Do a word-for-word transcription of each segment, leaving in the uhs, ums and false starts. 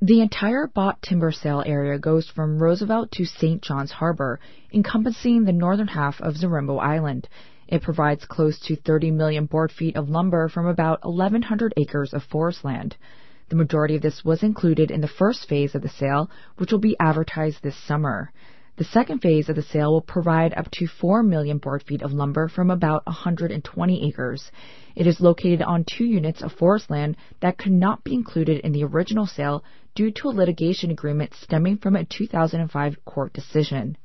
The entire Bott timber sale area goes from Roosevelt to Saint John's Harbor, encompassing the northern half of Zarembo Island. It provides close to thirty million board feet of lumber from about eleven hundred acres of forest land. The majority of this was included in the first phase of the sale, which will be advertised this summer. The second phase of the sale will provide up to four million board feet of lumber from about one hundred twenty acres. It is located on two units of forest land that could not be included in the original sale due to a litigation agreement stemming from a two thousand five court decision.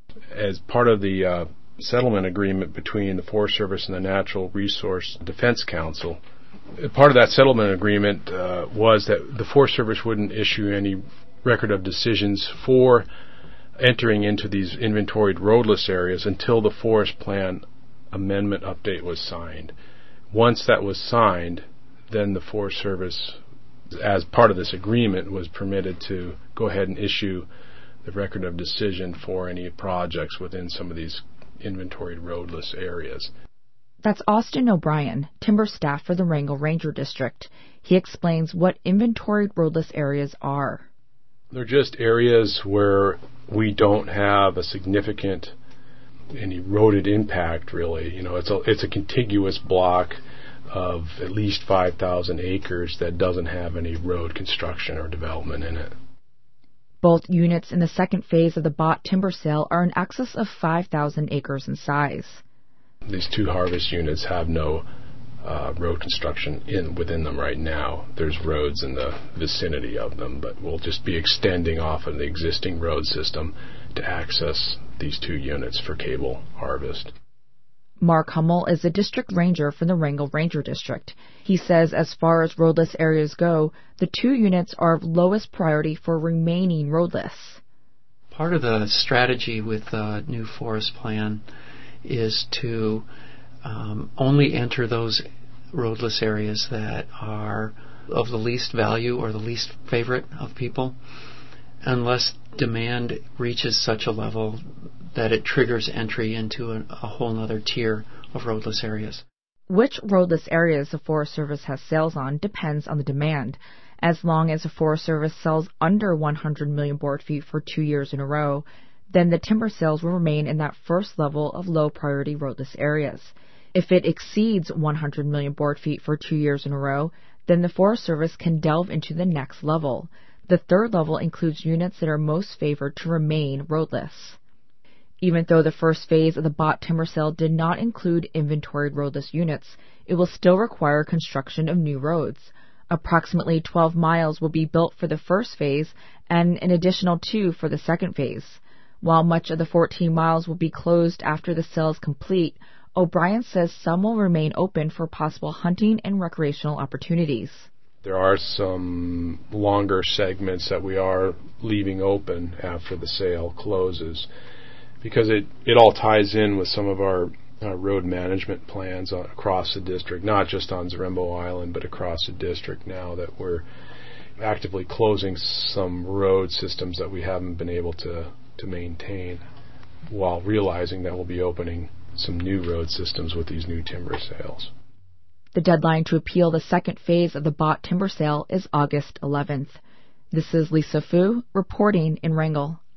As part of the uh, settlement agreement between the Forest Service and the Natural Resource Defense Council, part of that settlement agreement uh, was that the Forest Service wouldn't issue any record of decisions for entering into these inventoried roadless areas until the Forest Plan Amendment update was signed. Once that was signed, then the Forest Service, as part of this agreement, was permitted to go ahead and issue the record of decision for any projects within some of these inventoried roadless areas. That's Austin O'Brien, timber staff for the Wrangell Ranger District. He explains what inventoried roadless areas are. They're just areas where we don't have a significant and eroded impact, really. You know, it's a it's a contiguous block of at least five thousand acres that doesn't have any road construction or development in it. Both units in the second phase of the Bott timber sale are in excess of five thousand acres in size. These two harvest units have no uh, road construction in within them right now. There's roads in the vicinity of them, but we'll just be extending off of the existing road system to access these two units for cable harvest. Mark Hummel is the district ranger for the Wrangell Ranger District. He says as far as roadless areas go, the two units are of lowest priority for remaining roadless. Part of the strategy with the new forest plan is to um, only enter those roadless areas that are of the least value or the least favorite of people, unless demand reaches such a level that it triggers entry into a, a whole other tier of roadless areas. Which roadless areas the Forest Service has sales on depends on the demand. As long as the Forest Service sells under one hundred million board feet for two years in a row, then the timber sales will remain in that first level of low-priority roadless areas. If it exceeds one hundred million board feet for two years in a row, then the Forest Service can delve into the next level. The third level includes units that are most favored to remain roadless. Even though the first phase of the Bott timber sale did not include inventoried roadless units, it will still require construction of new roads. Approximately twelve miles will be built for the first phase and an additional two for the second phase. While much of the fourteen miles will be closed after the sale is complete, O'Brien says some will remain open for possible hunting and recreational opportunities. There are some longer segments that we are leaving open after the sale closes, because it, it all ties in with some of our uh, road management plans on, across the district, not just on Zarembo Island, but across the district now that we're actively closing some road systems that we haven't been able to, to maintain, while realizing that we'll be opening some new road systems with these new timber sales. The deadline to appeal the second phase of the Bott timber sale is August eleventh. This is Lisa Fu reporting in Wrangell.